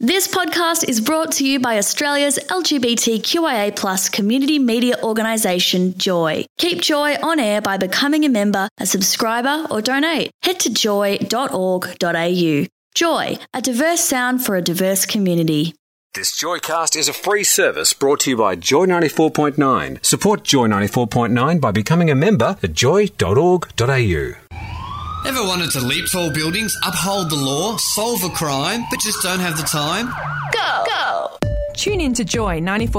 This podcast is brought to you by Australia's LGBTQIA+ community media organisation, Joy. Keep Joy on air by becoming a member, a subscriber or donate. Head to joy.org.au. Joy, a diverse sound for a diverse community. This Joycast is a free service brought to you by Joy 94.9. Support Joy 94.9 by becoming a member at joy.org.au. Ever wanted to leap tall buildings, uphold the law, solve a crime, but just don't have the time? Go! Tune in to Joy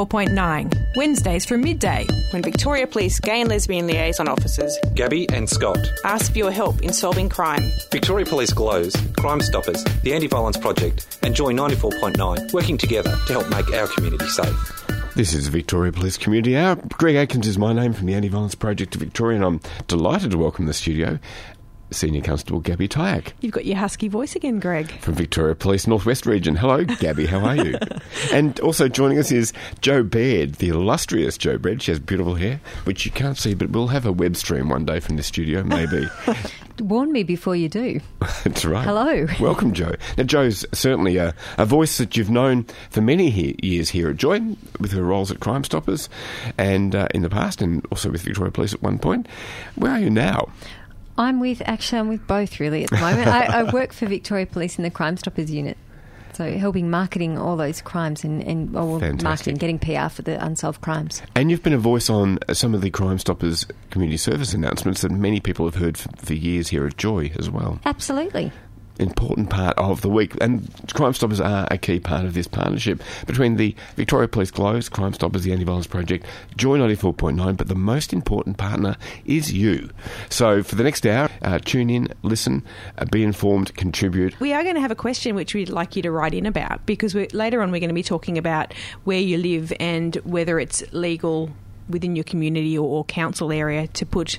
94.9, Wednesdays from midday, when Victoria Police Gay and Lesbian Liaison Officers Gabby and Scott ask for your help in solving crime. Victoria Police Glows, Crime Stoppers, the Anti-Violence Project and Joy 94.9 working together to help make our community safe. This is Victoria Police Community Hour. Greg Atkins is my name from the Anti-Violence Project of Victoria, and I'm delighted to welcome the studio Senior Constable Gabby Tyack. You've got your husky voice again, Greg. From Victoria Police Northwest Region. Hello, Gabby, how are you? And also joining us is Jo Baird, the illustrious Jo Baird. She has beautiful hair, which you can't see, but we'll have a web stream one day from the studio, maybe. Warn me before you do. That's right. Hello. Welcome, Jo. Now, Jo's certainly a voice that you've known for many years here at Joy, with her roles at Crime Stoppers and in the past, and also with Victoria Police at one point. Where are you now? I'm with both really at the moment. I work for Victoria Police in the Crime Stoppers unit, so helping marketing all those crimes and marketing, getting PR for the unsolved crimes. And you've been a voice on some of the Crime Stoppers community service announcements that many people have heard for years here at Joy as well. Absolutely. Important part of the week, and Crime Stoppers are a key part of this partnership between the Victoria Police Glows, Crime Stoppers, the Anti-Violence Project, Joy 94.9, but the most important partner is you. So for the next hour, tune in, listen, be informed, contribute. We are going to have a question which we'd like you to write in about, because later on we're going to be talking about where you live and whether it's legal within your community or council area to put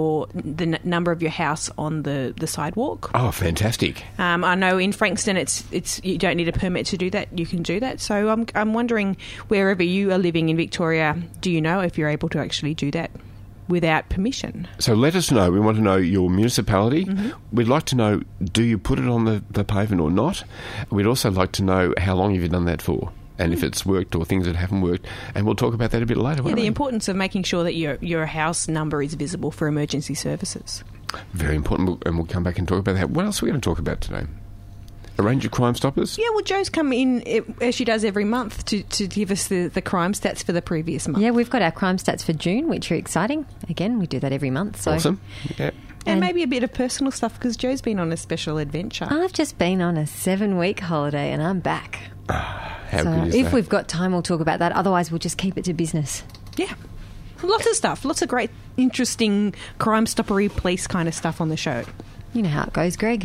the number of your house on the sidewalk. Oh, fantastic! I know in Frankston it's you don't need a permit to do that. You can do that. So I'm wondering, wherever you are living in Victoria, do you know if you're able to actually do that without permission? So let us know. We want to know your municipality. Mm-hmm. We'd like to know, do you put it on the pavement or not? We'd also like to know how long have you done that for, and if it's worked or things that haven't worked. And we'll talk about that a bit later. Yeah, the importance of making sure that your house number is visible for emergency services. Very important, and we'll come back and talk about that. What else are we going to talk about today? A range of Crime Stoppers? Yeah, well, Jo's come in, as she does every month, to give us the crime stats for the previous month. Yeah, we've got our crime stats for June, which are exciting. Again, we do that every month. So. Awesome. Yeah. And maybe a bit of personal stuff, because Jo's been on a special adventure. I've just been on a 7-week holiday and I'm back. How good is if that? we've got time, we'll talk about that. Otherwise, we'll just keep it to business. Yeah. Lots of stuff. Lots of great, interesting crime stoppery police kind of stuff on the show. You know how it goes, Greg.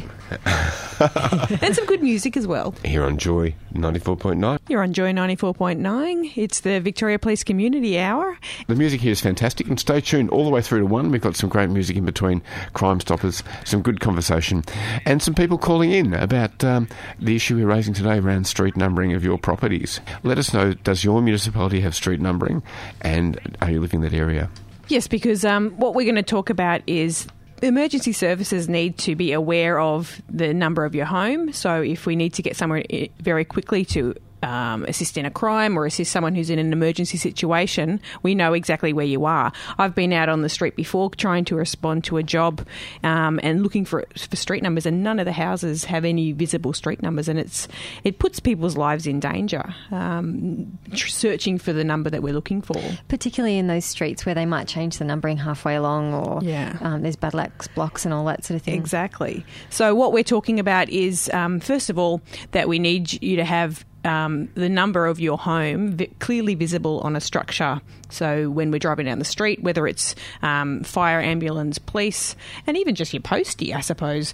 And some good music as well. Here on Joy 94.9. You're on Joy 94.9. It's the Victoria Police Community Hour. The music here is fantastic, and stay tuned all the way through to 1. We've got some great music in between, Crime Stoppers, some good conversation, and some people calling in about the issue we're raising today around street numbering of your properties. Let us know, does your municipality have street numbering, and are you living in that area? Yes, because what we're going to talk about is emergency services need to be aware of the number of your home. So if we need to get somewhere very quickly to assist in a crime or assist someone who's in an emergency situation, we know exactly where you are. I've been out on the street before trying to respond to a job and looking for street numbers, and none of the houses have any visible street numbers, and it puts people's lives in danger, searching for the number that we're looking for. Particularly in those streets where they might change the numbering halfway along, or there's battle axe blocks and all that sort of thing. Exactly. So what we're talking about is, first of all, that we need you to have the number of your home clearly visible on a structure. So when we're driving down the street, whether it's fire, ambulance, police, and even just your postie, I suppose,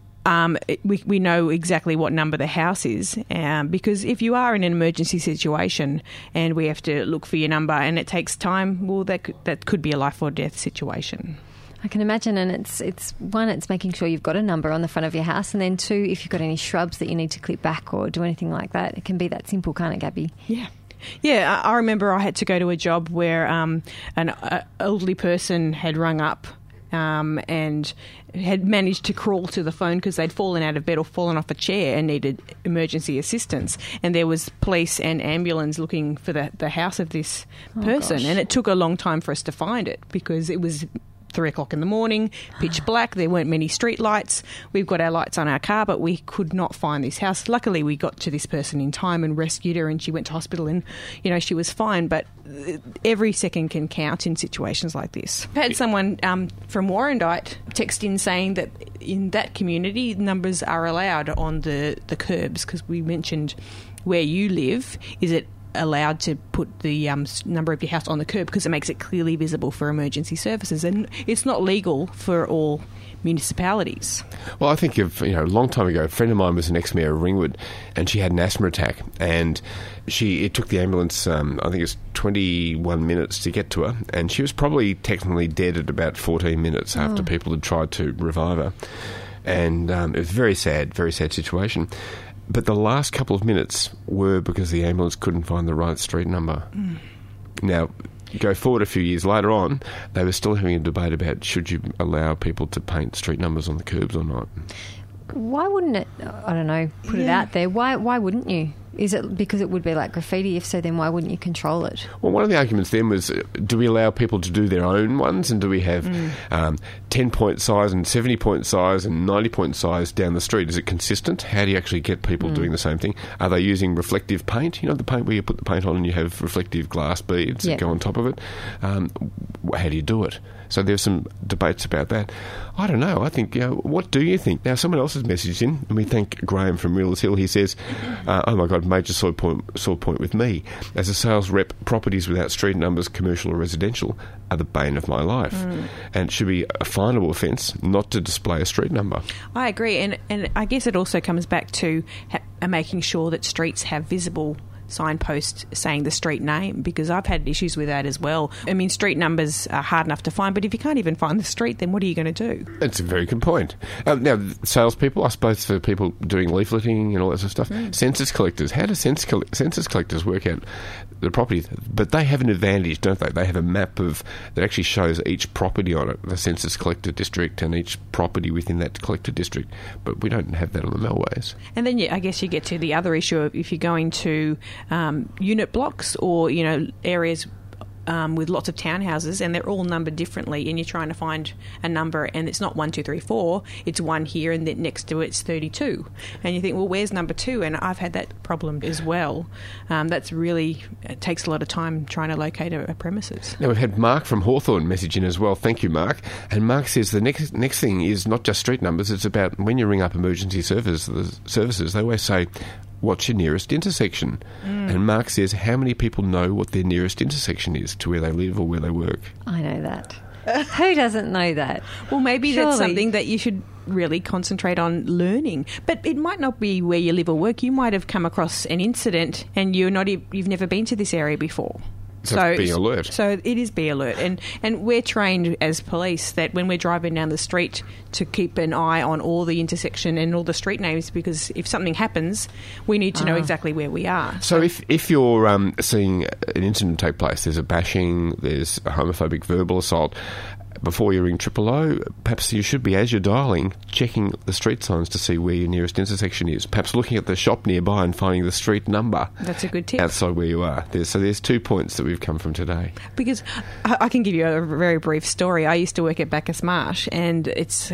we know exactly what number the house is, because if you are in an emergency situation and we have to look for your number and it takes time, well, that could be a life or death situation. I can imagine, and it's one, it's making sure you've got a number on the front of your house, and then 2, if you've got any shrubs that you need to clip back or do anything like that, it can be that simple, can't it, Gabby? Yeah. Yeah, I remember I had to go to a job where an elderly person had rung up and had managed to crawl to the phone because they'd fallen out of bed or fallen off a chair and needed emergency assistance. And there was police and ambulance looking for the house of this person. And it took a long time for us to find it because it was 3 o'clock in the morning, pitch black. There weren't many street lights. We've got our lights on our car, but we could not find this house. Luckily, we got to this person in time and rescued her, and she went to hospital, and she was fine. But every second can count in situations like this. I've had someone from Warrandyte text in saying that in that community, numbers are allowed on the curbs because we mentioned where you live. Is it allowed to put the number of your house on the curb because it makes it clearly visible for emergency services, and it's not legal for all municipalities. Well, I think of a long time ago, a friend of mine was an ex-mayor of Ringwood, and she had an asthma attack, and it took the ambulance, I think it was 21 minutes to get to her, and she was probably technically dead at about 14 minutes after people had tried to revive her, and it was a very sad situation. But the last couple of minutes were because the ambulance couldn't find the right street number. Now, go forward a few years later on, they were still having a debate about should you allow people to paint street numbers on the curbs or not. Why wouldn't it, I don't know, put it out there? Why wouldn't you? Is it because it would be like graffiti? If so, then why wouldn't you control it? Well, one of the arguments then was, do we allow people to do their own ones, and do we have 10-point size and 70-point size and 90-point size down the street? Is it consistent? How do you actually get people doing the same thing? Are they using reflective paint? The paint where you put the paint on and you have reflective glass beads that go on top of it? How do you do it? So there's some debates about that. I don't know. I think, what do you think? Now, someone else has messaged in, and we thank Graham from Reelers Hill. He says, oh my God, major sore point with me. As a sales rep, properties without street numbers, commercial or residential, are the bane of my life. And it should be a finable offence not to display a street number. I agree. And I guess it also comes back to making sure that streets have visible signpost saying the street name, because I've had issues with that as well. I mean, street numbers are hard enough to find, but if you can't even find the street, then what are you going to do? That's a very good point. Now, salespeople, I suppose for people doing leafleting and all that sort of stuff, census collectors, how do census collectors work out the properties? But they have an advantage, don't they? They have a map that actually shows each property on it, the census collector district and each property within that collector district. But we don't have that on the Melways. And then I guess you get to the other issue of if you're going to unit blocks or areas with lots of townhouses, and they're all numbered differently, and you're trying to find a number, and it's not 1, 2, 3, 4. It's 1 here, and then next to it's 32. And you think, well, where's number 2? And I've had that problem as well. That's really it takes a lot of time trying to locate a premises. Now we've had Mark from Hawthorne message in as well. Thank you, Mark. And Mark says the next thing is not just street numbers. It's about when you ring up emergency services. They always say, what's your nearest intersection? And Mark says, how many people know what their nearest intersection is to where they live or where they work? I know that. Who doesn't know that? Well, maybe that's something that you should really concentrate on learning. But it might not be where you live or work. You might have come across an incident and you've never been to this area before. So be alert. So it is be alert. And we're trained as police that when we're driving down the street to keep an eye on all the intersection and all the street names, because if something happens, we need to know exactly where we are. So if you're seeing an incident take place, there's a bashing, there's a homophobic verbal assault, before you ring 000, perhaps you should be, as you're dialing, checking the street signs to see where your nearest intersection is. Perhaps looking at the shop nearby and finding the street number. That's a good tip. Outside where you are. There's 2 points that we've come from today. Because I can give you a very brief story. I used to work at Bacchus Marsh, and it's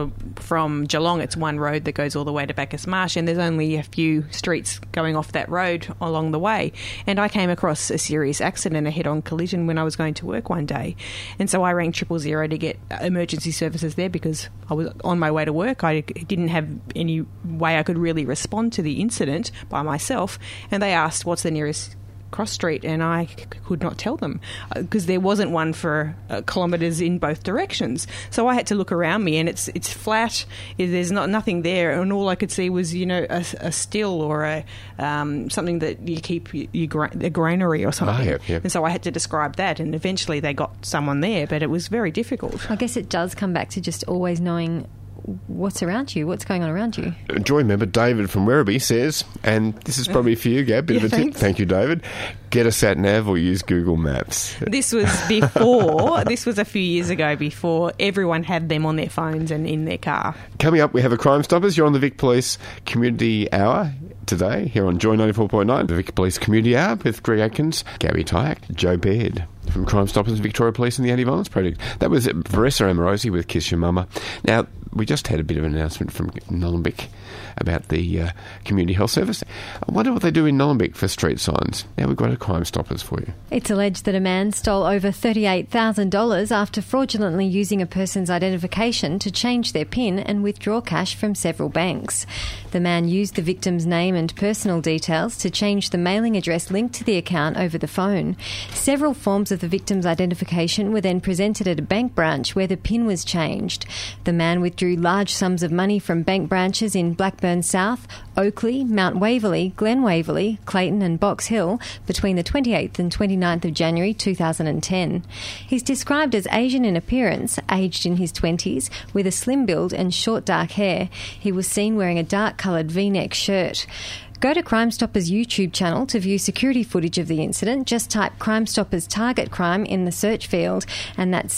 from Geelong, it's one road that goes all the way to Bacchus Marsh, and there's only a few streets going off that road along the way. And I came across a serious accident, a head-on collision, when I was going to work one day. And so I rang 000 to get emergency services there because I was on my way to work. I didn't have any way I could really respond to the incident by myself, and they asked what's the nearest cross street, and I could not tell them because there wasn't one for kilometres in both directions. So I had to look around me, and it's flat. There's nothing there, and all I could see was a still or a something that you keep a granary or something. Yeah. And so I had to describe that, and eventually they got someone there, but it was very difficult. I guess it does come back to just always knowing what's around you, what's going on around you. Joy member David from Werribee says, and this is probably for you, Gab, bit of a tip. Thank you, David. Get a sat-nav or use Google Maps. This was before, this was a few years ago, before everyone had them on their phones and in their car. Coming up, we have a Crime Stoppers. You're on the Vic Police Community Hour today, here on Joy 94.9, the Vic Police Community Hour with Greg Atkins, Gabby Tyack, Joe Baird from Crime Stoppers, Victoria Police and the Anti-Violence Project. That was Vanessa Amorosi with Kiss Your Mama. Now, we just had a bit of an announcement from Nollenbeek about the Community Health Service. I wonder what they do in Nollenbeek for street signs. Now we've got a Crime Stoppers for you. It's alleged that a man stole over $38,000 after fraudulently using a person's identification to change their PIN and withdraw cash from several banks. The man used the victim's name and personal details to change the mailing address linked to the account over the phone. Several forms of the victim's identification were then presented at a bank branch where the PIN was changed. The man withdrew large sums of money from bank branches in Blackburn South, Oakley, Mount Waverley, Glen Waverley, Clayton and Box Hill between the 28th and 29th of January 2010. He's described as Asian in appearance, aged in his 20s, with a slim build and short dark hair. He was seen wearing a dark-coloured V-neck shirt. Go to Crime Stoppers YouTube channel to view security footage of the incident. Just type Crime Stoppers target crime in the search field, and that's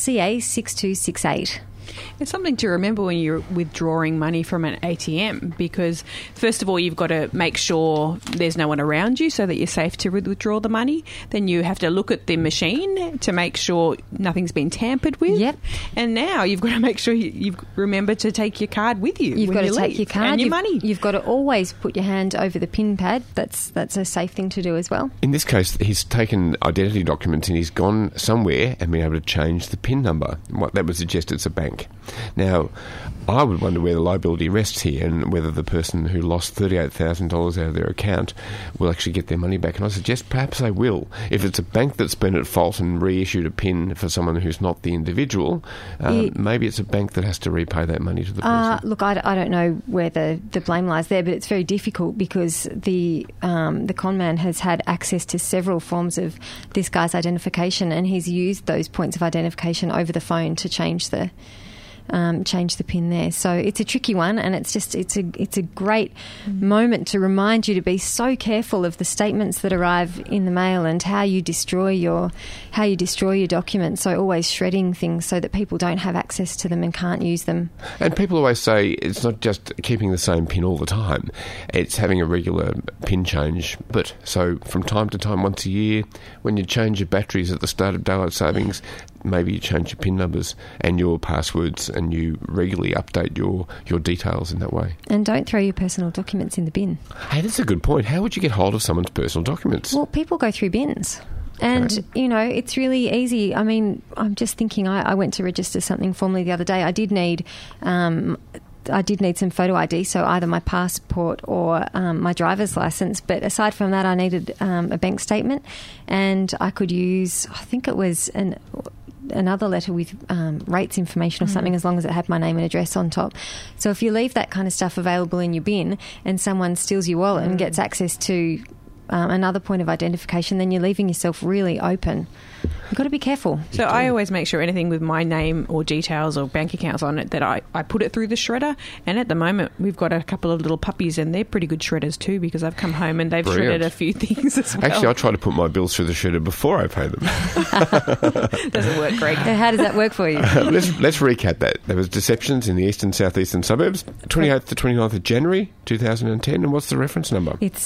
CA6268. It's something to remember when you're withdrawing money from an ATM, because first of all, you've got to make sure there's no one around you so that you're safe to withdraw the money. Then you have to look at the machine to make sure nothing's been tampered with. Yep. And now you've got to make sure you've remember to take your card with you. You've got to take your card and your money. You've got to always put your hand over the PIN pad. That's a safe thing to do as well. In this case, he's taken identity documents and he's gone somewhere and been able to change the PIN number. What that would suggest it's a bank. Now, I would wonder where the liability rests here and whether the person who lost $38,000 out of their account will actually get their money back. And I suggest perhaps they will. If it's a bank that's been at fault and reissued a PIN for someone who's not the individual, maybe it's a bank that has to repay that money to the person. Look, I don't know where the blame lies there, but it's very difficult because the con man has had access to several forms of this guy's identification, and he's used those points of identification over the phone to change the PIN there. So it's a tricky one, and it's a great moment to remind you to be so careful of the statements that arrive in the mail and how you destroy your documents. So always shredding things so that people don't have access to them and can't use them. And people always say it's not just keeping the same PIN all the time, it's having a regular PIN change. But so from time to time, once a year, when you change your batteries at the start of daylight savings, maybe you change your PIN numbers and your passwords, and you regularly update your details in that way. And don't throw your personal documents in the bin. Hey, that's a good point. How would you get hold of someone's personal documents? Well, people go through bins. And, it's really easy. I mean, I'm just thinking, I went to register something formally the other day. I did need some photo ID, so either my passport or my driver's license. But aside from that, I needed a bank statement, and I could use, I think it was another letter with rates information or something, as long as it had my name and address on top. So if you leave that kind of stuff available in your bin and someone steals your wallet and gets access to another point of identification, then you're leaving yourself really open. You've got to be careful. So I always make sure anything with my name or details or bank accounts on it that I put it through the shredder. And at the moment, we've got a couple of little puppies, and they're pretty good shredders too, because I've come home and they've shredded a few things as well. Actually, I try to put my bills through the shredder before I pay them. Doesn't work, Greg. How does that work for you? Let's recap that. There was deceptions in the eastern southeastern suburbs, 28th to 29th of January 2010. And what's the reference number? It's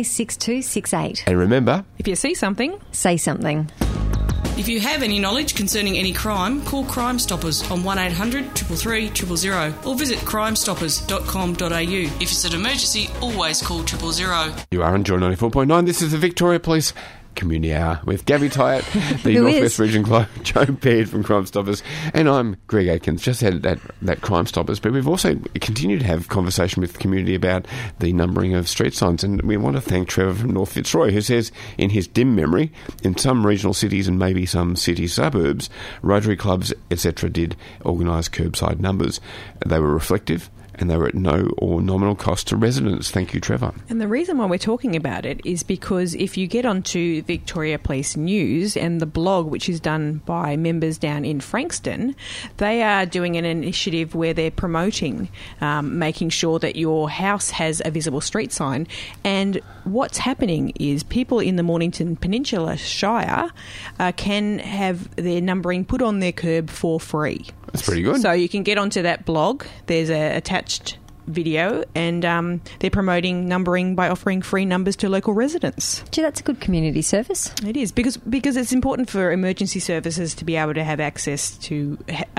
CA6268. And remember, if you see something, say something. If you have any knowledge concerning any crime, call Crime Stoppers on 1800 333 000 or visit crimestoppers.com.au. If it's an emergency, always call 000. You are on Joy 94.9. This is the Victoria Police Community Hour with Gabby Tyatt, the Northwest Region Clerk, Joe Baird from Crime Stoppers, and I'm Greg Atkins. Just had that Crime Stoppers, but we've also continued to have conversation with the community about the numbering of street signs, and we want to thank Trevor from North Fitzroy, who says in his dim memory, in some regional cities and maybe some city suburbs, Rotary clubs, etc. did organise curbside numbers. They were reflective, and they were at no or nominal cost to residents. Thank you, Trevor. And the reason why we're talking about it is because if you get onto Victoria Police News and the blog, which is done by members down in Frankston, they are doing an initiative where they're promoting making sure that your house has a visible street sign. And what's happening is people in the Mornington Peninsula Shire can have their numbering put on their curb for free. That's pretty good. So you can get onto that blog. There's a attached video, and they're promoting numbering by offering free numbers to local residents. Gee, that's a good community service. It is, because it's important for emergency services to be able to have access to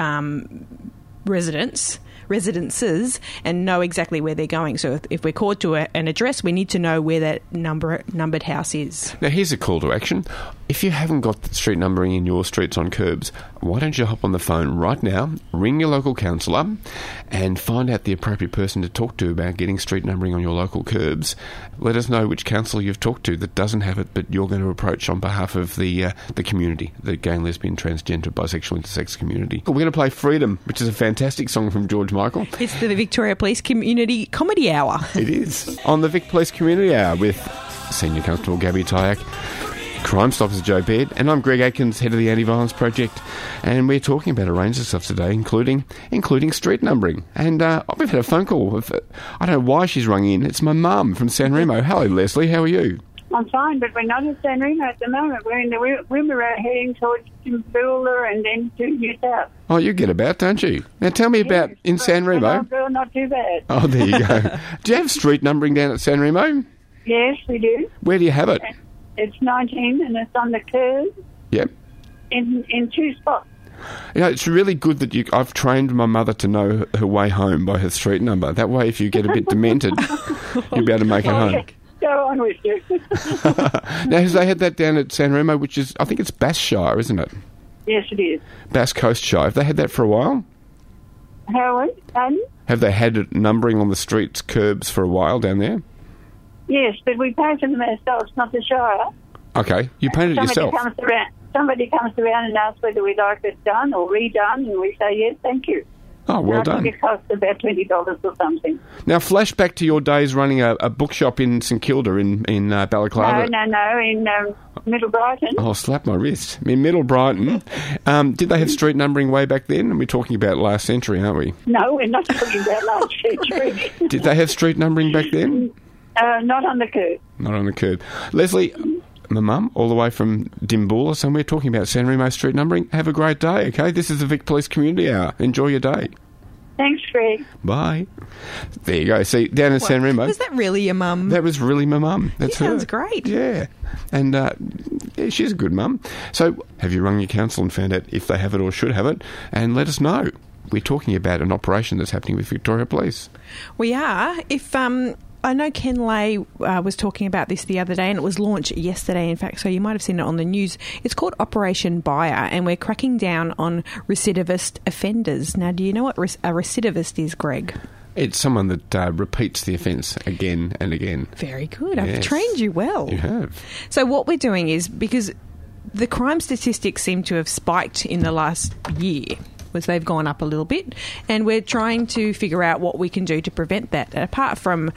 residences and know exactly where they're going. So if we're called to an address, we need to know where that numbered house is. Now, here's a call to action. If you haven't got the street numbering in your streets on curbs, why don't you hop on the phone right now, ring your local councillor and find out the appropriate person to talk to about getting street numbering on your local curbs. Let us know which councillor you've talked to that doesn't have it, but you're going to approach on behalf of the community, the gay, lesbian, transgender, bisexual, intersex community. We're going to play Freedom, which is a fantastic song from George Michael. It's the Victoria Police Community Comedy Hour. It is. On the Vic Police Community Hour with Senior Constable Gabby Tyak, Crime Stoppers Joe Baird, and I'm Greg Atkins, head of the Anti-Violence Project, and we're talking about a range of stuff today, including street numbering. And we've had a phone call. I don't know why she's rung in. It's my mum from San Remo. Hello, Leslie. How are you? I'm fine, but we're not in San Remo at the moment. We're in the Wimmera heading towards Timbula and then to New South. Oh, you get about, don't you? Now tell me about in San Remo. Not too bad. Oh, there you go. Do you have street numbering down at San Remo? Yes, we do. Where do you have it? It's 19 and it's on the curb. Yep. In two spots. You know, it's really good that I've trained my mother to know her way home by her street number. That way, if you get a bit demented, you'll be able to make it home. Go on with you. Now, has they had that down at San Remo, which is, I think it's Bass Shire, isn't it? Yes, it is. Bass Coast Shire. Have they had that for a while? Have they had it numbering on the streets, curbs for a while down there? Yes, but we pay for them ourselves, not the Shire. Okay, you painted it yourself. Somebody comes around and asks whether we'd like it done or redone, and we say, yes, thank you. Oh, well done. I think it costs about $20 or something. Now, flashback to your days running a bookshop in St Kilda in Balaclava. No, in Middle Brighton. Oh, slap my wrist. In Middle Brighton. Did they have street numbering way back then? And we're talking about last century, aren't we? No, we're not talking about last century. Did they have street numbering back then? Not on the curb. Not on the curb. Leslie, my mum, all the way from Dimboola, somewhere, talking about San Remo street numbering. Have a great day, okay? This is the Vic Police Community Hour. Enjoy your day. Thanks, Greg. Bye. There you go. See, down in San Remo. Was that really your mum? That was really my mum. That's her. Sounds great. Yeah. And yeah, she's a good mum. So have you rung your council and found out if they have it or should have it? And let us know. We're talking about an operation that's happening with Victoria Police. We are. If I know Ken Lay was talking about this the other day, and it was launched yesterday, in fact, so you might have seen it on the news. It's called Operation Buyer, and we're cracking down on recidivist offenders. Now, do you know what a recidivist is, Greg? It's someone that repeats the offence again and again. Very good. I've trained you well. You have. So what we're doing is, because the crime statistics seem to have spiked in the last year, was they've gone up a little bit, and we're trying to figure out what we can do to prevent that. Apart from,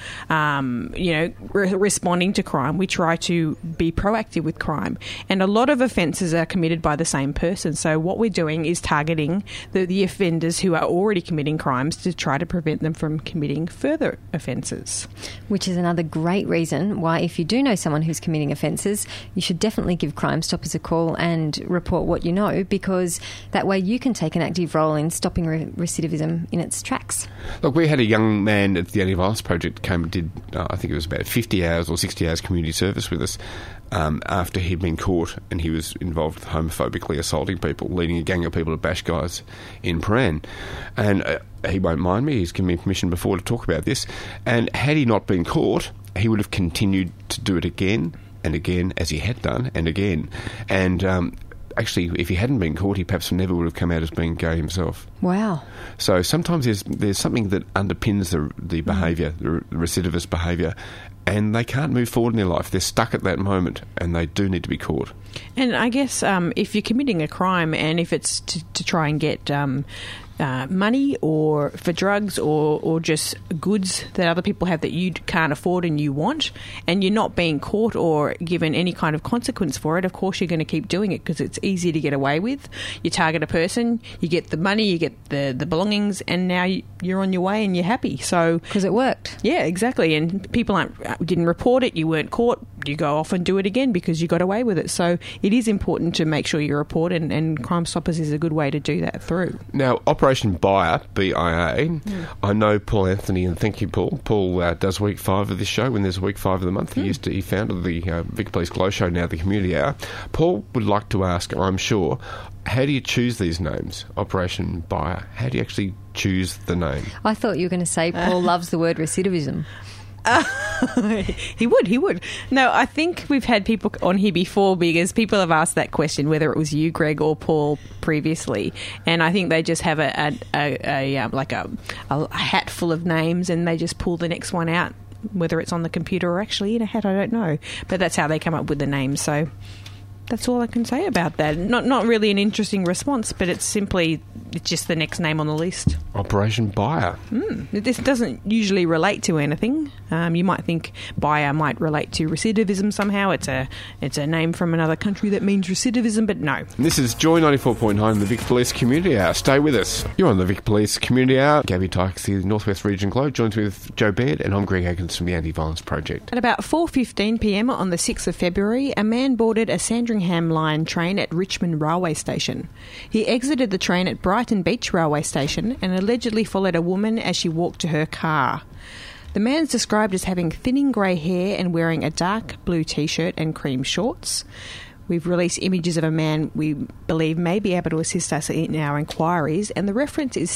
responding to crime, we try to be proactive with crime. And a lot of offences are committed by the same person. So what we're doing is targeting the offenders who are already committing crimes to try to prevent them from committing further offences. Which is another great reason why, if you do know someone who's committing offences, you should definitely give Crime Stoppers a call and report what you know, because that way you can take an active role in stopping recidivism in its tracks. Look, we had a young man at the Anti-Violence Project came and did, I think it was about 50 hours or 60 hours community service with us after he'd been caught, and he was involved with homophobically assaulting people, leading a gang of people to bash guys in Prahran. And he won't mind me, he's given me permission before to talk about this, and had he not been caught, he would have continued to do it again and again, as he had done, and again. And actually, if he hadn't been caught, he perhaps never would have come out as being gay himself. Wow. So sometimes there's something that underpins the behaviour, the recidivist behaviour, and they can't move forward in their life. They're stuck at that moment, and they do need to be caught. And I guess if you're committing a crime, and if it's to try and get money or for drugs or just goods that other people have that you can't afford and you want, and you're not being caught or given any kind of consequence for it, of course you're going to keep doing it because it's easy to get away with. You target a person, you get the money, you get the belongings, and now you're on your way and you're happy. So because it worked. Yeah, exactly. And people didn't report it, you weren't caught, you go off and do it again because you got away with it. So it is important to make sure you report, and Crime Stoppers is a good way to do that through. Now, Operation BIA, BIA, I know Paul Anthony, and thank you, Paul. Paul does week 5 of this show when there's week 5 of the month. He founded the Vic Police Glow Show, now the Community Hour. Paul would like to ask, I'm sure, how do you choose these names? Operation BIA. How do you actually choose the name? I thought you were going to say Paul loves the word recidivism. He would. No, I think we've had people on here before because people have asked that question, whether it was you, Greg, or Paul previously, and I think they just have a hat full of names and they just pull the next one out, whether it's on the computer or actually in a hat, I don't know, but that's how they come up with the name. So that's all I can say about that. Not really an interesting response, but it's just the next name on the list. Operation BIA. This doesn't usually relate to anything. You might think BIA might relate to recidivism somehow. It's a name from another country that means recidivism, but no. This is Joy 94.9, the Vic Police Community Hour. Stay with us. You're on the Vic Police Community Hour. Gabby Tykes, the North West Region Globe, joins with Joe Baird, and I'm Greg Akins from the Anti-Violence Project. At about 4:15pm on the 6th of February, a man boarded a Sandringham Line train at Richmond Railway Station. He exited the train at Brighton Beach Railway Station and allegedly followed a woman as she walked to her car. The man is described as having thinning grey hair and wearing a dark blue T-shirt and cream shorts. We've released images of a man we believe may be able to assist us in our inquiries, and the reference is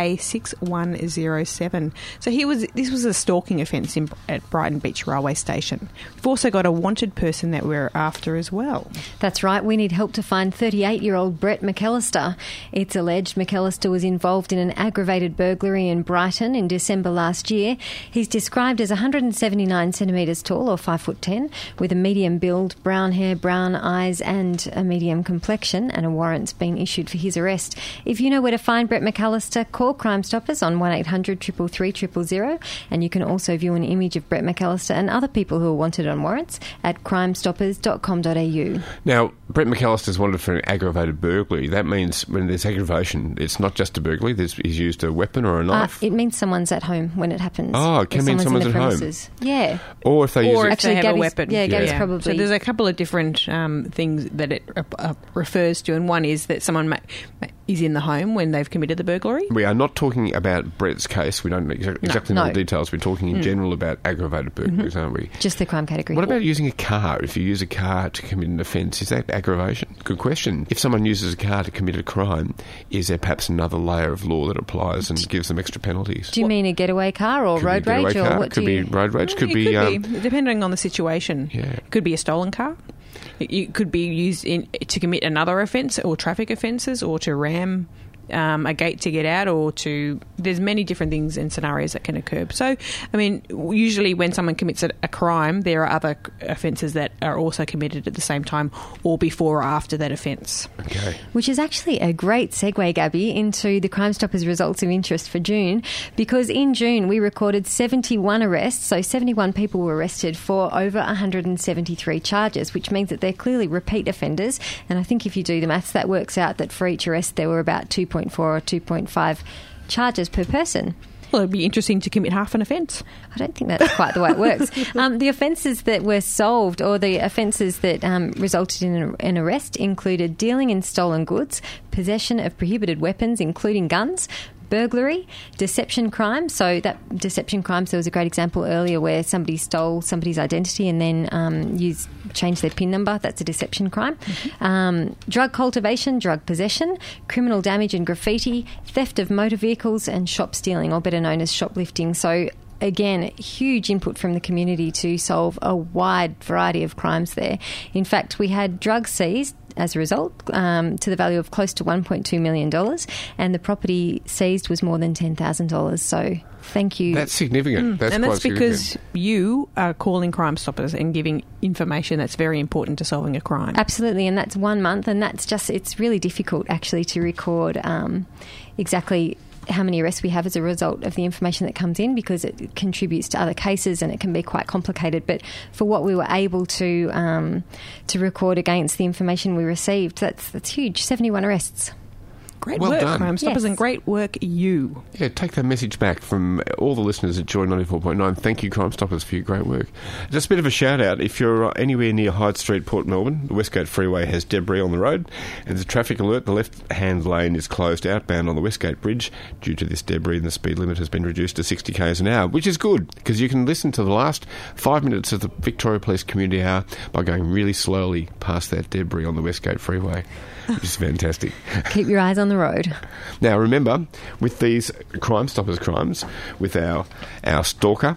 CA6107. So this was a stalking offence at Brighton Beach Railway Station. We've also got a wanted person that we're after as well. That's right. We need help to find 38-year-old Brett McAllister. It's alleged McAllister was involved in an aggravated burglary in Brighton in December last year. He's described as 179 centimetres tall, or 5'10", with a medium build, brown hair, brown eyes, and a medium complexion, and a warrant's been issued for his arrest. If you know where to find Brett McAllister, call Crime Stoppers on 1800 333 000, and you can also view an image of Brett McAllister and other people who are wanted on warrants at crimestoppers.com.au. Now, Brett McAllister is wanted for an aggravated burglary. That means when there's aggravation, it's not just a burglary. He's used a weapon or a knife. It means someone's at home when it happens. Oh, it can mean someone's at home. Yeah. Or if they use they have a weapon. Yeah, Gabby's probably. So there's a couple of different things that it refers to, and one is that someone is in the home when they've committed the burglary. We are not talking about Brett's case. We don't exactly know the details. We're talking in general about aggravated burglaries, aren't we? Just the crime category. What about using a car? If you use a car to commit an offence, is that aggravation? Good question. If someone uses a car to commit a crime, is there perhaps another layer of law that applies and gives them extra penalties? Do you mean a getaway car or road rage? Or what could be road rage. Could be depending on the situation. Yeah. It could be a stolen car. It could be used to commit another offence or traffic offences, or to ram a gate to get out, or to... There's many different things and scenarios that can occur. So, I mean, usually when someone commits a crime, there are other offences that are also committed at the same time or before or after that offence. Okay. Which is actually a great segue, Gabby, into the Crime Stoppers results of interest for June, because in June we recorded 71 arrests, so 71 people were arrested for over 173 charges, which means that they're clearly repeat offenders. And I think if you do the maths, that works out that for each arrest there were about 2.4 or 2.5 charges per person. Well, it'd be interesting to commit half an offence. I don't think that's quite the way it works. The offences that were solved, or the offences that resulted in an arrest, included dealing in stolen goods, possession of prohibited weapons, including guns, burglary, deception crime. So that deception crime, so there was a great example earlier where somebody stole somebody's identity and then changed their PIN number. That's a deception crime. Drug cultivation, drug possession, criminal damage and graffiti, theft of motor vehicles, and shop stealing, or better known as shoplifting. So again, huge input from the community to solve a wide variety of crimes there. In fact, we had drugs seized as a result, to the value of close to $1.2 million, and the property seized was more than $10,000. So thank you. That's significant. And that's because you are calling Crime Stoppers and giving information that's very important to solving a crime. Absolutely, and that's 1 month, and that's just, it's really difficult actually to record exactly how many arrests we have as a result of the information that comes in, because it contributes to other cases and it can be quite complicated. But for what we were able to record against the information we received, that's huge. 71 arrests. Great well work, done. Crime Stoppers, Yes. and great work, you. Yeah, take that message back from all the listeners at Joy 94.9. Thank you, Crime Stoppers, for your great work. Just a bit of a shout-out. If you're anywhere near Hyde Street, Port Melbourne, the Westgate Freeway has debris on the road. And there's a traffic alert. The left-hand lane is closed outbound on the Westgate Bridge due to this debris, and the speed limit has been reduced to 60 k's an hour, which is good, because you can listen to the last 5 minutes of the Victoria Police Community Hour by going really slowly past that debris on the Westgate Freeway, which is fantastic. Keep your eyes on the road. Now, remember, with these Crime Stoppers crimes, with our stalker,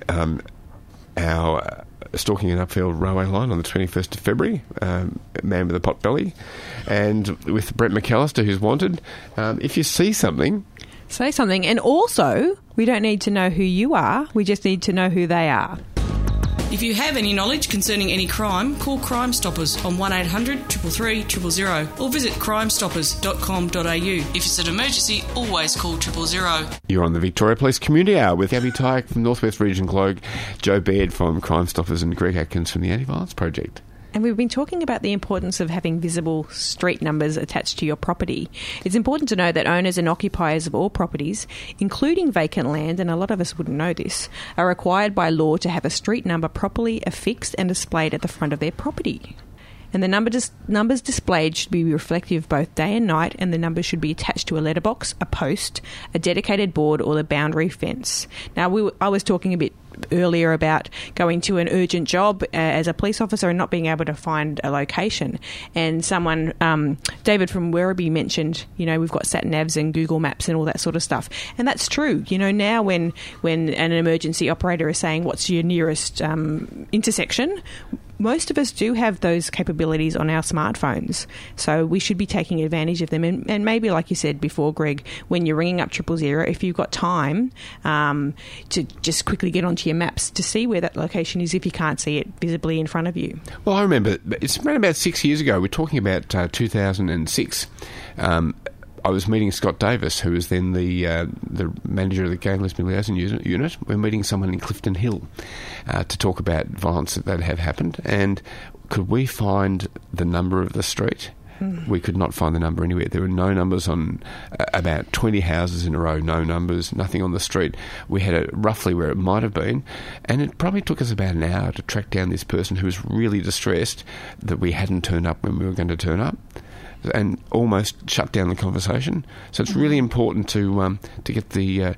our stalking an upfield railway line on the 21st of February, man with a pot belly, and with Brett McAllister, who's wanted, if you see something... Say something. And also, we don't need to know who you are. We just need to know who they are. If you have any knowledge concerning any crime, call Crime Stoppers on 1800 333 000 or visit crimestoppers.com.au. If it's an emergency, always call 000. You're on the Victoria Police Community Hour with Gabby Tyke from North West Region Globe, Joe Baird from Crime Stoppers, and Greg Atkins from the Anti-Violence Project. And we've been talking about the importance of having visible street numbers attached to your property. It's important to know that owners and occupiers of all properties, including vacant land, and a lot of us wouldn't know this, are required by law to have a street number properly affixed and displayed at the front of their property. And the numbers displayed should be reflective both day and night, and the numbers should be attached to a letterbox, a post, a dedicated board, or the boundary fence. Now, I was talking a bit earlier about going to an urgent job as a police officer and not being able to find a location. And someone, David from Werribee, mentioned, we've got sat-navs and Google Maps and all that sort of stuff. And that's true. Now when an emergency operator is saying, what's your nearest intersection, most of us do have those capabilities on our smartphones, so we should be taking advantage of them. And maybe, like you said before, Greg, when you're ringing up 000, if you've got time to just quickly get onto your maps to see where that location is if you can't see it visibly in front of you. Well, I remember, it's around about 6 years ago, we're talking about 2006, I was meeting Scott Davis, who was then the manager of the Gay and Lesbian Liaison Unit. We're meeting someone in Clifton Hill to talk about violence that had happened. And could we find the number of the street? We could not find the number anywhere. There were no numbers on about 20 houses in a row, no numbers, nothing on the street. We had it roughly where it might have been, and it probably took us about an hour to track down this person who was really distressed that we hadn't turned up when we were going to turn up, and almost shut down the conversation. So it's really important to get the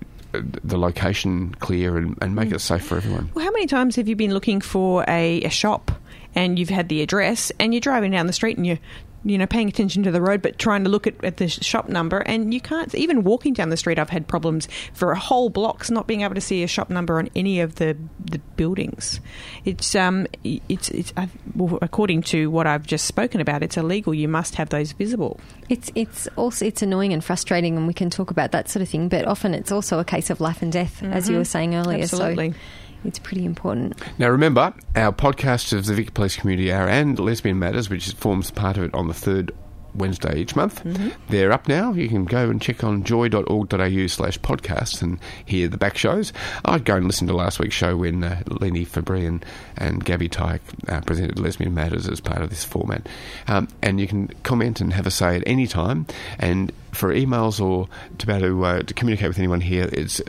location clear and make it safe for everyone. Well, how many times have you been looking for a shop and you've had the address and you're driving down the street and you're paying attention to the road but trying to look at the shop number, and you can't, even walking down the street, I've had problems for a whole blocks not being able to see a shop number on any of the buildings. It's according to what I've just spoken about, it's illegal. You must have those visible. It's annoying and frustrating, and we can talk about that sort of thing, but often it's also a case of life and death, as you were saying earlier. Absolutely. So it's pretty important. Now, remember, our podcast of the Vic Police Community Hour and Lesbian Matters, which forms part of it on the third Wednesday each month, they're up now. You can go and check on joy.org.au/podcasts and hear the back shows. I'd go and listen to last week's show when Lenny Fabry and Gabby Tyke presented Lesbian Matters as part of this format. And you can comment and have a say at any time. And for emails or to be able to communicate with anyone here, it's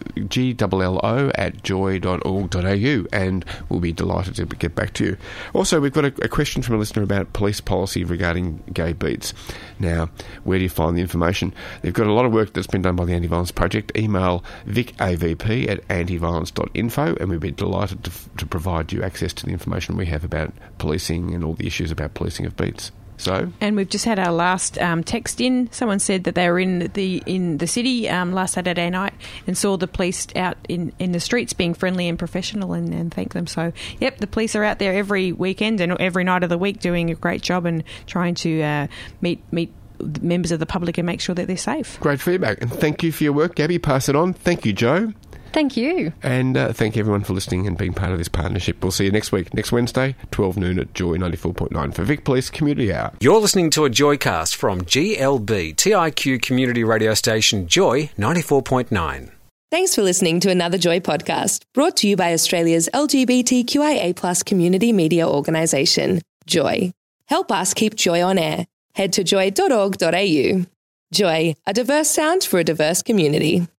gllo@joy.org.au, and we'll be delighted to get back to you. Also, we've got a question from a listener about police policy regarding gay beats. Now, where do you find the information? They've got a lot of work that's been done by the Anti-Violence Project. Email vicavp@antiviolence.info, and we'd be delighted to provide you access to the information we have about policing and all the issues about policing of beats. So, and we've just had our last text in. Someone said that they were in the city last Saturday night and saw the police out in the streets being friendly and professional, and thank them. So, yep, the police are out there every weekend and every night of the week doing a great job and trying to meet members of the public and make sure that they're safe. Great feedback, and thank you for your work, Gabby. Pass it on. Thank you, Joe. Thank you. And thank everyone for listening and being part of this partnership. We'll see you next week, next Wednesday, 12 noon at Joy 94.9 for Vic Police Community Hour. You're listening to a Joycast from GLB, TIQ community radio station Joy 94.9. Thanks for listening to another Joy podcast, brought to you by Australia's LGBTQIA+ community media organisation, Joy. Help us keep Joy on air. Head to joy.org.au. Joy, a diverse sound for a diverse community.